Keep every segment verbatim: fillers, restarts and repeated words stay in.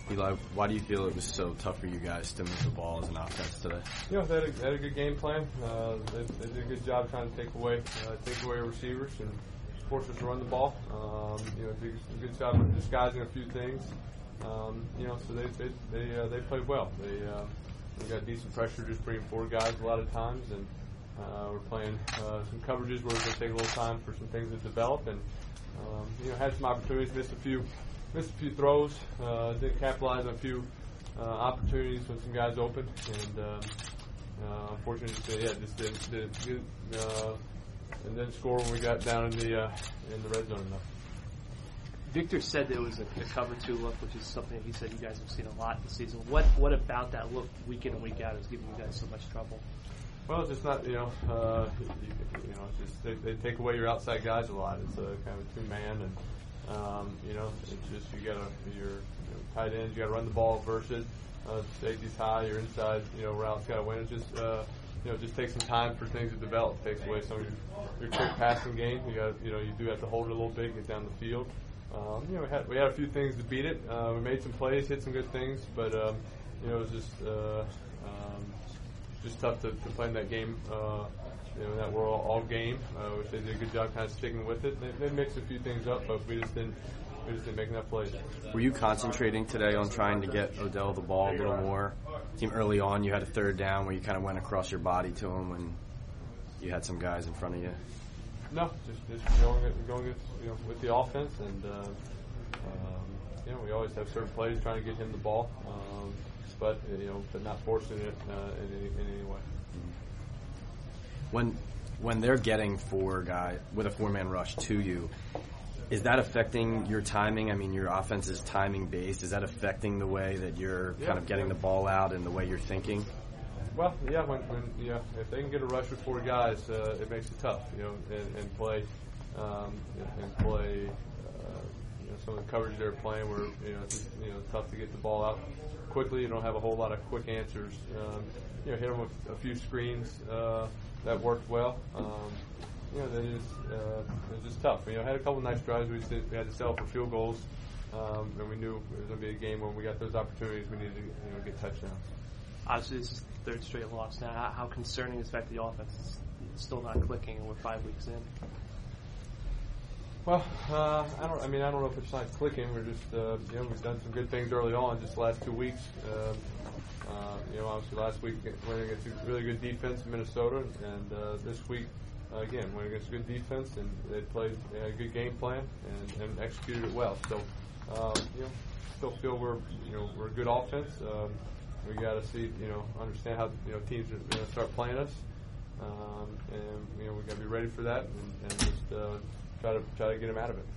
Eli, why do you feel it was so tough for you guys to move the ball as an offense today? You know, they had a, they had a good game plan. Uh, they, they did a good job trying to take away uh, take away our receivers and force us to run the ball. Um, you know, did a good job of disguising a few things. Um, you know, so they they they, uh, they played well. They uh, we got decent pressure, just bringing four guys a lot of times, and uh, we're playing uh, some coverages where it's going to take a little time for some things to develop, and um, you know, had some opportunities, missed a few. Missed a few throws, uh, didn't capitalize on a few uh, opportunities when some guys opened, and um, uh, unfortunately, yeah, just didn't, didn't uh, and then score when we got down in the uh, in the red zone enough. Victor said there was a, a cover two look, which is something he said you guys have seen a lot this season. What what about that look week in and week out is giving you guys so much trouble? Well, it's just not, you know, uh, you, you know, it's just they, they take away your outside guys a lot. It's a kind of a two man and. Um, you know, it's just you got to your you know, tight ends. You got to run the ball versus uh, safety's high. Your inside, you know, routes got to win. It just uh, you know, just takes some time for things to develop. It takes away some of your, your quick passing game. You got, you know, you do have to hold it a little bit, get down the field. Um, you know, we had we had a few things to beat it. Uh, we made some plays, hit some good things, but um, you know, it was just uh, um, just tough to, to play in that game. Uh, You know, that we're all, all game, uh, which they did a good job kind of sticking with it. They, they mixed a few things up, but we just didn't we just didn't make enough plays. Were you concentrating today on trying to get Odell the ball a little more? Team early on, you had a third down where you kind of went across your body to him when you had some guys in front of you. No, just just going going with, you know, with the offense, and uh, um, you know, we always have certain plays trying to get him the ball, um, but you know, but not forcing it uh, in any in any way. When when they're getting four guys with a four-man rush to you, is that affecting your timing? I mean, your offense is timing-based. Is that affecting the way that you're yeah, kind of getting yeah. the ball out and the way you're thinking? Well, yeah, when, when yeah, if they can get a rush with four guys, uh, it makes it tough, you know, and, and play um, and play uh, you know, some of the coverage they're playing where you know it's you know tough to get the ball out quickly. You don't have a whole lot of quick answers. Um, you know, hit them with a few screens. Uh, That worked well. Um, you know, that is uh, it was just tough. You know, had a couple nice drives. We, just did, we had to settle for field goals, um, and we knew it was going to be a game when we got those opportunities. We needed to, you know, get touchdowns. Obviously, this is the third straight loss now. How, how concerning is the fact the offense is still not clicking, and we're five weeks in? Well, uh, I don't. I mean, I don't know if it's not clicking. We're just, uh, you know, we've done some good things early on. Just the last two weeks. Um, Uh, you know, obviously last week winning against a really good defense in Minnesota, and uh, this week uh, again winning against a good defense, and they played they had a good game plan and, and executed it well. So, um, you know, still feel we're you know we're a good offense. Um, we got to see you know understand how you know teams are going to start playing us, um, and you know we got to be ready for that and, and just uh, try to try to get them out of it.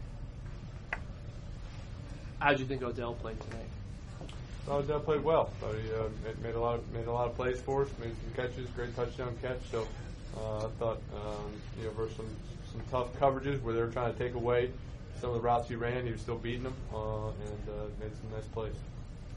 How did you think Odell played tonight? Oh, Odell played well. So he uh, made a lot of made a lot of plays for us. Made some catches, great touchdown catch. So uh, I thought um, you know versus some some tough coverages where they were trying to take away some of the routes he ran, he was still beating them uh, and uh, made some nice plays.